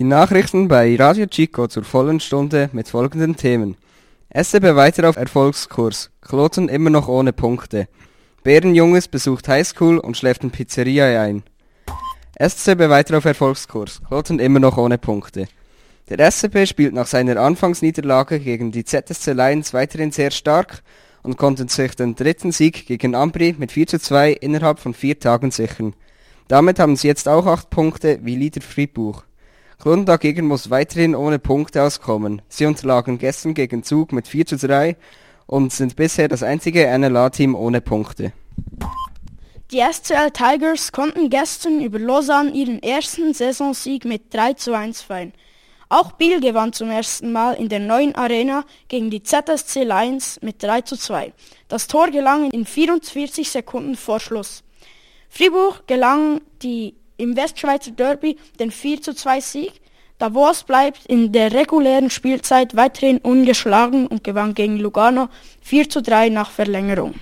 Die Nachrichten bei Radio Chico zur vollen Stunde mit folgenden Themen. SCB weiter auf Erfolgskurs, Kloten immer noch ohne Punkte. Bärenjunges besucht Highschool und schläft in Pizzeria ein. SCB weiter auf Erfolgskurs, Kloten immer noch ohne Punkte. Der SCB spielt nach seiner Anfangsniederlage gegen die ZSC Lions weiterhin sehr stark und konnte sich den dritten Sieg gegen Ambri mit 4:2 innerhalb von 4 Tagen sichern. Damit haben sie jetzt auch 8 Punkte wie Leader Fribourg. Kloten dagegen muss weiterhin ohne Punkte auskommen. Sie unterlagen gestern gegen Zug mit 4:3 und sind bisher das einzige NLA-Team ohne Punkte. Die SCL Tigers konnten gestern über Lausanne ihren ersten Saisonsieg mit 3:1 feiern. Auch Biel gewann zum ersten Mal in der neuen Arena gegen die ZSC Lions mit 3:2. Das Tor gelang in 44 Sekunden vor Schluss. Fribourg gelang im Westschweizer Derby den 4:2 Sieg. Davos bleibt in der regulären Spielzeit weiterhin ungeschlagen und gewann gegen Lugano 4:3 nach Verlängerung.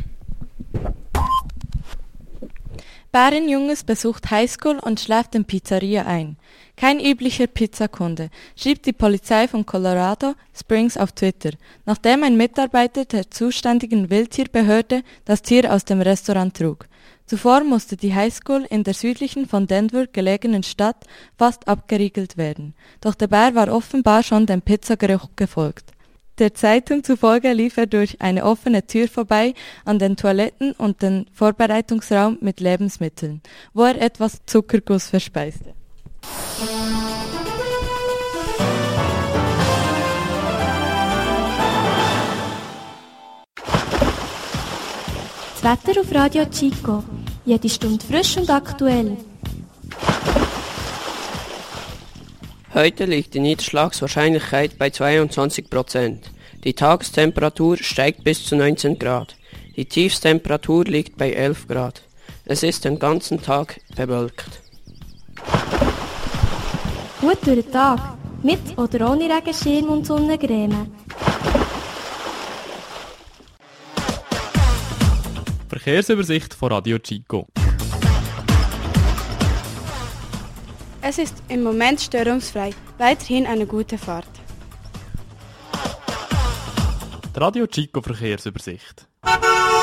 Bärenjunges besucht Highschool und schläft in Pizzeria ein. Kein üblicher Pizzakunde, schrieb die Polizei von Colorado Springs auf Twitter, nachdem ein Mitarbeiter der zuständigen Wildtierbehörde das Tier aus dem Restaurant trug. Zuvor musste die Highschool in der südlichen von Denver gelegenen Stadt fast abgeriegelt werden, doch der Bär war offenbar schon dem Pizzageruch gefolgt. Der Zeitung zufolge lief er durch eine offene Tür vorbei an den Toiletten und den Vorbereitungsraum mit Lebensmitteln, wo er etwas Zuckerguss verspeiste. Das Wetter auf Radio Chico. Jede Stunde frisch und aktuell. Heute liegt die Niederschlagswahrscheinlichkeit bei 22%. Die Tagestemperatur steigt bis zu 19 Grad. Die Tiefstemperatur liegt bei 11 Grad. Es ist den ganzen Tag bewölkt. Gut durch den Tag. Mit oder ohne Regenschirm und Sonnencreme. Verkehrsübersicht von Radio Chico. Es ist im Moment störungsfrei. Weiterhin eine gute Fahrt. Die Radio Chico Verkehrsübersicht.